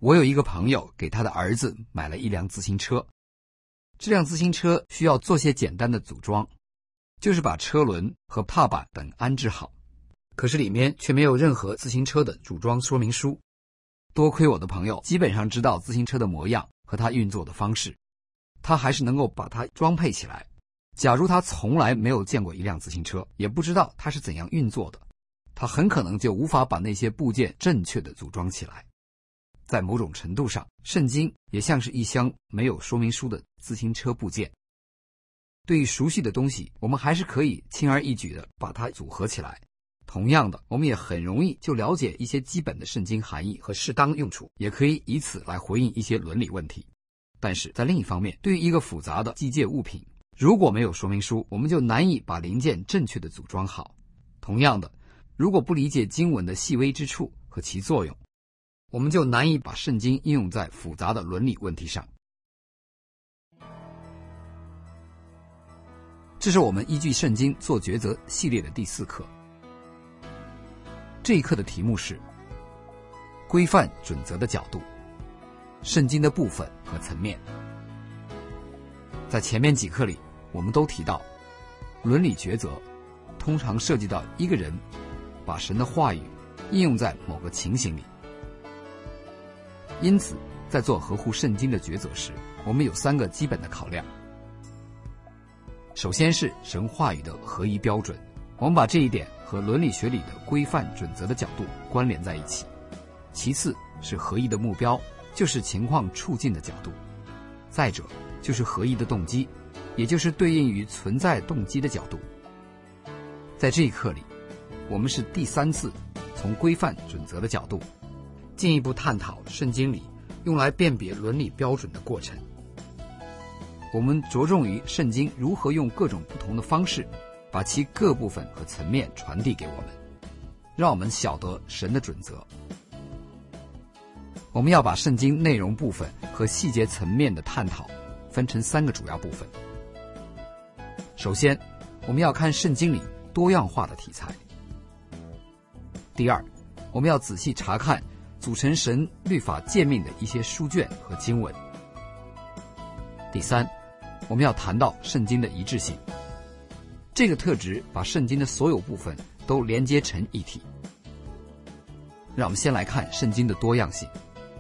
我有一个朋友给他的儿子买了一辆自行车，这辆自行车需要做些简单的组装，就是把车轮和踏板等安置好，可是里面却没有任何自行车的组装说明书。多亏我的朋友基本上知道自行车的模样和它运作的方式，他还是能够把它装配起来。假如他从来没有见过一辆自行车，也不知道它是怎样运作的，他很可能就无法把那些部件正确地组装起来。在某种程度上，圣经也像是一箱没有说明书的自行车部件。对于熟悉的东西，我们还是可以轻而易举地把它组合起来。同样的，我们也很容易就了解一些基本的圣经含义和适当用处，也可以以此来回应一些伦理问题。但是在另一方面，对于一个复杂的机械物品，如果没有说明书，我们就难以把零件正确地组装好。同样的，如果不理解经文的细微之处和其作用，我们就难以把圣经应用在复杂的伦理问题上。这是我们依据圣经做抉择系列的第4课。这一课的题目是规范准则的角度，圣经的部分和层面。在前面几课里，我们都提到伦理抉择通常涉及到一个人把神的话语应用在某个情形里。因此在做合乎圣经的抉择时，我们有3个基本的考量。首先是神话语的合一标准，我们把这一点和伦理学里的规范准则的角度关联在一起。其次是合一的目标，就是情况处境的角度。再者就是合一的动机，也就是对应于存在动机的角度。在这一课里，我们是第3次从规范准则的角度进一步探讨圣经里用来辨别伦理标准的过程。我们着重于圣经如何用各种不同的方式把其各部分和层面传递给我们，让我们晓得神的准则。我们要把圣经内容部分和细节层面的探讨分成3个主要部分。首先，我们要看圣经里多样化的题材。第二，我们要仔细查看组成神律法诫命的一些书卷和经文。第三，我们要谈到圣经的一致性，这个特质把圣经的所有部分都连接成一体。让我们先来看圣经的多样性。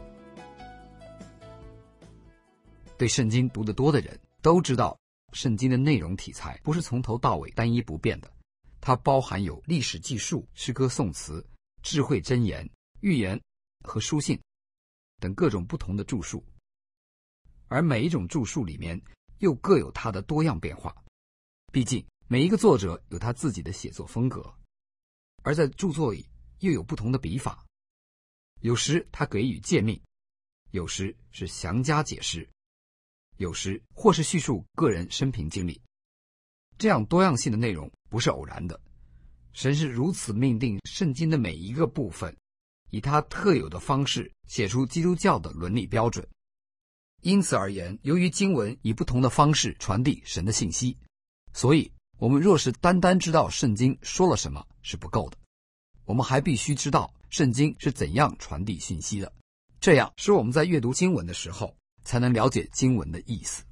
对圣经读得多的人都知道，圣经的内容题材不是从头到尾单一不变的，它包含有历史记述、诗歌颂词、智慧箴言、寓言和书信等各种不同的著述，而每一种著述里面又各有它的多样变化。毕竟每一个作者有他自己的写作风格，而在著作里又有不同的笔法，有时他给予诫命，有时是详加解释，有时或是叙述个人生平经历。这样多样性的内容不是偶然的，神是如此命定圣经的每一个部分，以他特有的方式写出基督教的伦理标准。因此而言，由于经文以不同的方式传递神的信息，所以我们若是单单知道圣经说了什么是不够的，我们还必须知道圣经是怎样传递信息的，这样使我们在阅读经文的时候才能了解经文的意思。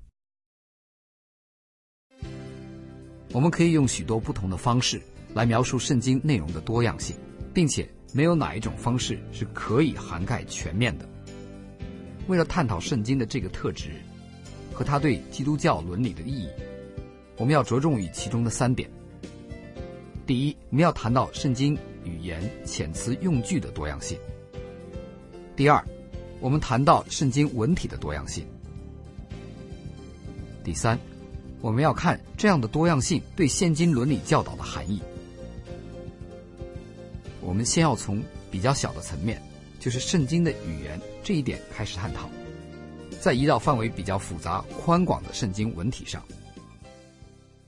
我们可以用许多不同的方式来描述圣经内容的多样性，并且没有哪一种方式是可以涵盖全面的。为了探讨圣经的这个特质和它对基督教伦理的意义，我们要着重于其中的3点。第一，我们要谈到圣经语言、遣词用句的多样性。第二，我们谈到圣经文体的多样性。第三，我们要看这样的多样性对现今伦理教导的含义。我们先要从比较小的层面，就是圣经的语言这一点开始探讨，再移到范围比较复杂宽广的圣经文体上。